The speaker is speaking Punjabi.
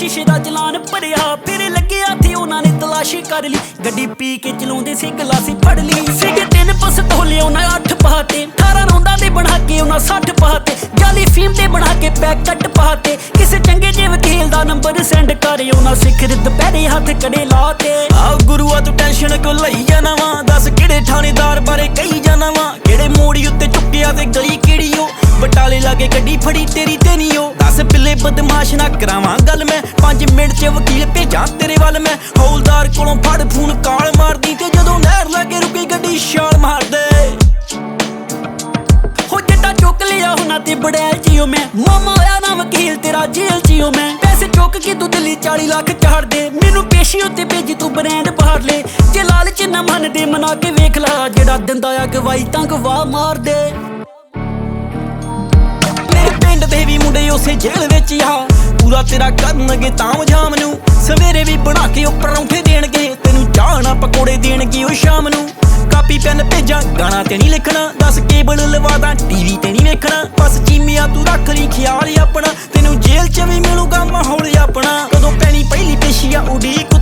ਸ਼ੀਸ਼ੇ ਦਾ ਚਲਾਨ ਭਰਿਆ ਫਿਰ ਲੱਗਿਆ ਥੀ ਉਹਨਾਂ ਨੇ ਤਲਾਸ਼ੀ ਕਰ ਲਈ ਗੱਡੀ ਪੀ ਕੇ ਚਲਾਉਂਦੇ ਸੀ ਗਲਾਸੀ ਫੜ ਲਈ ਸੀਗੇ 3 ਪਿਸਤੌਲੇ ਉਹਨਾਂ 8 ਪਾਤੇ 18 ਰੌਂਦਾਂ ਦੇ ਬਣਾ ਕੇ ਉਹਨਾਂ 60 ਪਾਤੇ ਜਾਲੀ ਫੀਮ ਦੇ ਬਣਾ ਕੇ ਪੈਕਟ ਪਾਤੇ ਕਿਸੇ ਚੰਗੇ ਜਿਹੇ ਵਕੀਲ ਦਾ ਨੰਬਰ ਸੈਂਡ ਕਰ ਉਹਨਾਂ ਸਿਖਰ ਦੁਪਹਿਰੇ ਹੱਥ ਕੜੇ ਲਾਤੇ ਆ ਗੁਰੂਆ ਤੂੰ ਟੈਨਸ਼ਨ ਕਿਉਂ ਲਈ ਜਾਣਾ ਵਾ ਦੱਸ ਕਿਹੜੇ ਥਾਣੇਦਾਰ ਬਾਰੇ ਕਹੀ ਜਾਣਾ ਵਾ ਕਿਹੜੇ ਮੋੜੀ ਉੱਤੇ ਚੁੱਕਿਆ ਤੇ ਗਲੀ ਕਿਹੜੀ ਓ ਬਟਾਲੇ ਲਾਗੇ ਗੱਡੀ ਫੜੀ ਤੇਰੀ ਤੇ ਨੀ ਓ ਦੱਸ ਬਿੱਲੇ ਬਦਮਾਸ਼ ਨਾ ਕਰਾਵਾਂ ਗੱਲ ਮੈਂ 5 ਮਿੰਟ ਚ ਵਕੀਲ ਭੇਜਾਂ ਤੇਰੇ ਵੱਲ ਮੈਂ ਹੌਲਦਾਰ ਕੋਲੋਂ ਫੜ ਫੋਨ ਕਾਲ ਮਾਰਦੀ ਤੇ ਜਦੋਂ ਨਹਿਰ ਲਾਗੇ ਰੁਕੀ ਗੱਡੀ ਛਾਲ ਮਾਰਦੇ ਹੋ ਜੱਟਾ ਚੁੱਕ ਲਿਆ ਹੁਣਾ ਤੇ ਬੜੈਲ ਚੀਓ ਮੈਂ ਮਾਮਾ ਹੋਇਆ ਨਾ ਵਕੀਲ ਤੇਰਾ ਜੇਲ੍ਹ ਚੀਓ ਮੈਂ ਪੈਸੇ ਚੁੱਕ ਕੇ ਤੂੰ ਦਿੱਲੀ 40 ਲੱਖ ਚਾੜ ਦੇ ਮੈਨੂੰ ਪੇਸ਼ੀ ਉੱਤੇ ਭੇਜੀ ਤੂੰ ਬ੍ਰਾਂਡ ਬਾਹਰ ਲੈ ਜੇ ਲਾਲਚ ਨਾ ਮੰਨਦੇ ਮਨਾ ਕੇ ਵੇਖ ਲਾ ਜਿਹੜਾ ਦਿੰਦਾ ਆ ਗਵਾਈ ਤਾਂ ਗਵਾ ਮਾਰ ਦੇ ਮੇਰੇ ਪਿੰਡ ਦੇ ਵੀ ਮੁੰਡੇ ਉਸੇ ਜੇਲ੍ਹ ਵਿੱਚ ਆ ਪੂਰਾ ਤੇਰਾ ਕਰਨਗੇ ਤਾਮ ਜਾਮ ਨੂੰ ਸਵੇਰੇ ਵੀ ਬਣਾ ਕੇ ਉਹ ਪਰੌਂਠੇ ਦੇਣਗੇ ਤੈਨੂੰ ਚਾਹ ਨਾ ਪਕੌੜੇ ਦੇਣਗੇ ਉਹ ਸ਼ਾਮ ਨੂੰ ਕਾਪੀ ਪੈਨ ਭੇਜਾਂ ਗਾਣਾ ਤੇ ਨਹੀਂ ਲਿਖਣਾ ਦੱਸ ਕੇਬਲ ਲਵਾਦਾ ਟੀਵੀ ਤੇ ਨਹੀਂ ਵੇਖਣਾ ਬਸ ਚੀਮਿਆ ਤੂੰ ਰੱਖ ਲਈ ਖਿਆਲ ਆਪਣਾ ਤੈਨੂੰ ਜੇਲ੍ਹ 'ਚ ਵੀ ਮਿਲੂਗਾ ਮਾਹੌਲ ਆਪਣਾ ਕਦੋਂ ਪੈਣੀ ਪਹਿਲੀ ਪੇਸ਼ੀ ਆ ਉਡੀਕ